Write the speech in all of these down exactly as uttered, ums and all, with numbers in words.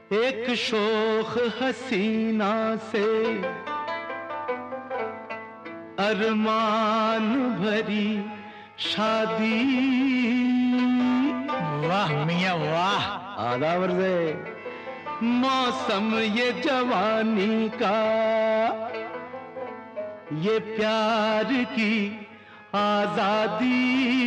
एक शोख हसीना से अरमान भरी शादी। वाह मियां वाह। आधा वर्ज़े मौसम ये जवानी का, ये प्यार की आजादी।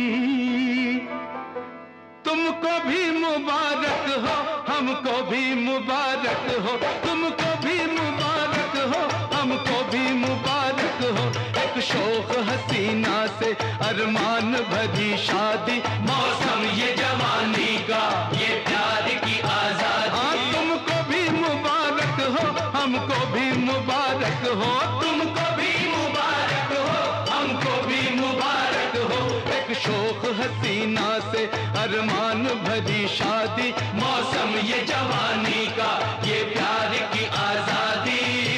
तुमको भी मुबारक हो, हमको भी मुबारक हो, तुमको भी मुबारक हो, हमको भी मुबारक हो। एक शोख हसीना से अरमान भरी शादी। मौसम ये जवानी का, ये प्यार की आजादी। हाँ, तुमको भी मुबारक हो, हमको भी मुबारक हो, तुमको भी मुबारक हो, हमको भी मुबारक हो। एक शोख हसीना से अरमान भरी शादी। मौसम ये जवानी का, ये प्यार की आजादी।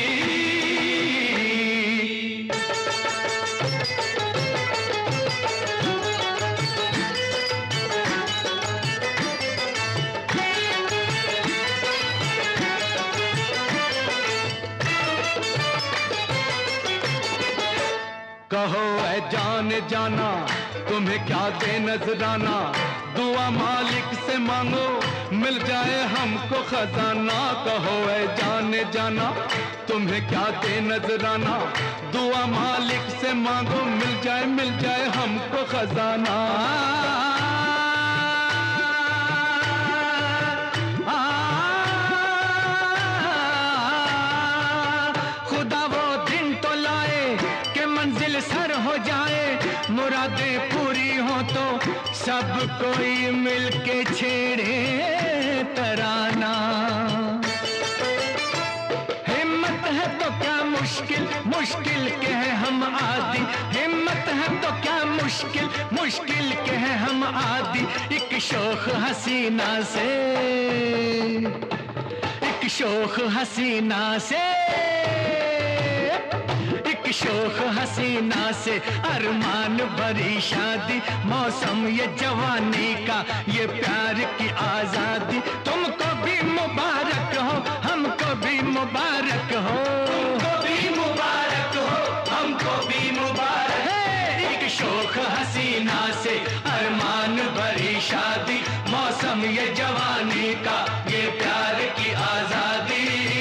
कहो ऐ जाने जाना, तुम्हें क्या दे नजराना। दुआ मालिक से मांगो, मिल जाए हमको खजाना। कहो ऐ जाने जाना, तुम्हें क्या दे नजराना। दुआ मालिक से मांगो, मिल जाए मिल जाए हमको खजाना। सर हो जाए, मुरादें पूरी हो तो सब कोई मिलके छेड़े तराना। हिम्मत है तो क्या मुश्किल, मुश्किल के हैं हम आदि। हिम्मत है तो क्या मुश्किल, मुश्किल के हैं हम आदि। एक शोख हसीना से, एक शोख हसीना से, शोख हसीना से अरमान भरी शादी। मौसम ये जवानी का, ये प्यार की आजादी। तुमको भी मुबारक हो, हमको भी मुबारक हो, तुमको भी मुबारक हो, हमको भी मुबारक है। एक शोख हसीना से अरमान भरी शादी। मौसम ये जवानी का, ये प्यार की आजादी।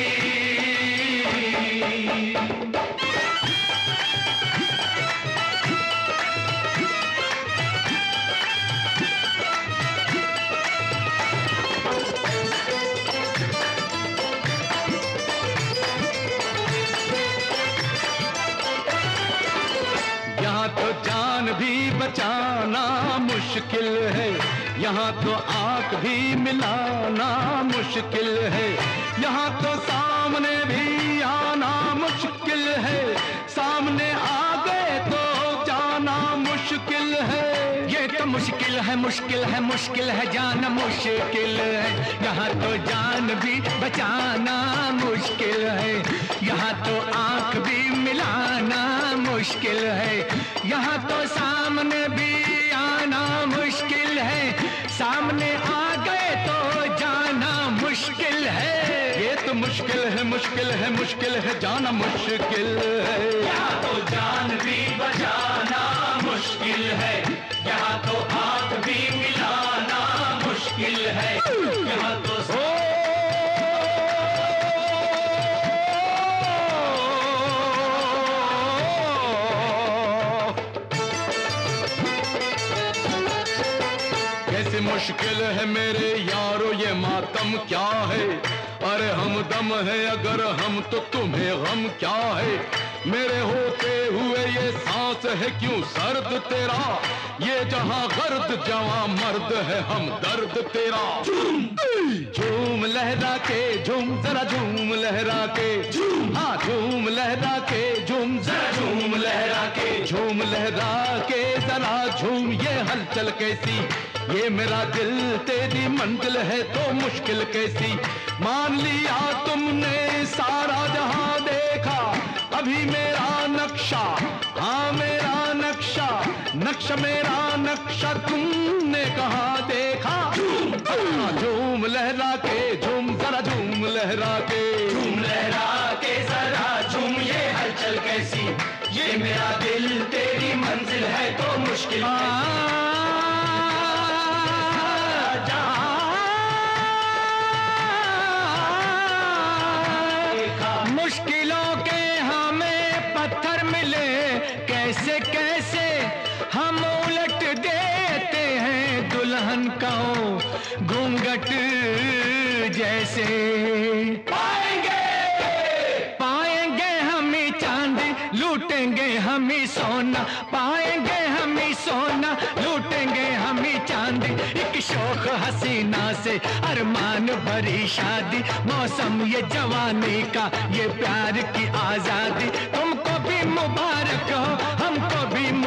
तो जान भी बचाना मुश्किल है, यहाँ तो आंख भी मिलाना मुश्किल है। यहाँ तो सामने भी आना मुश्किल है, सामने आ गए तो जाना मुश्किल है। ये तो मुश्किल है, मुश्किल है, मुश्किल है, जाना मुश्किल है। यहाँ तो जान भी बचाना मुश्किल है, यहाँ तो आंख भी मिलाना मुश्किल है। यहाँ तो सामने भी आना मुश्किल है, सामने आ गए तो जाना मुश्किल है। ये तो मुश्किल है, मुश्किल है, मुश्किल है, जाना मुश्किल है। यहाँ तो जान भी बचाना मुश्किल है, यहाँ तो आंख भी मिलाना मुश्किल है। यहाँ तो मुश्किल है मेरे यारो ये मातम क्या है। अरे हम दम है अगर हम तो तुम्हें गम क्या है। मेरे होते हुए ये सांस है क्यों सर्द तेरा, ये जहां गर्द जवां मर्द है हम दर्द तेरा। झूम लहरा के झूम जरा झूम लहरा के, हाँ झूम लहरा के झूम जरा झूम लहरा के, झूम लहरा के जरा झूम। ये हलचल कैसी, ये मेरा दिल तेरी मंजिल है तो मुश्किल कैसी। मान लिया तुमने सारा जहां देखा, अभी मेरा नक्शा, हाँ मेरा नक्शा, नक्शा मेरा नक्शा तुमने कहाँ देखा। झूम लहरा के झूम जरा झूम कैसे कैसे हम उलट देते हैं दुल्हन का घूंघट जैसे। पाएंगे पाएंगे हम ही चांदी, लूटेंगे हम ही सोना, पाएंगे हम ही सोना, लूटेंगे हम ही चांदी। एक शौक हसीना से अरमान भरी शादी, मौसम ये जवानी का, ये प्यार की आजादी। तुमको भी मुबारक हो, हमको भी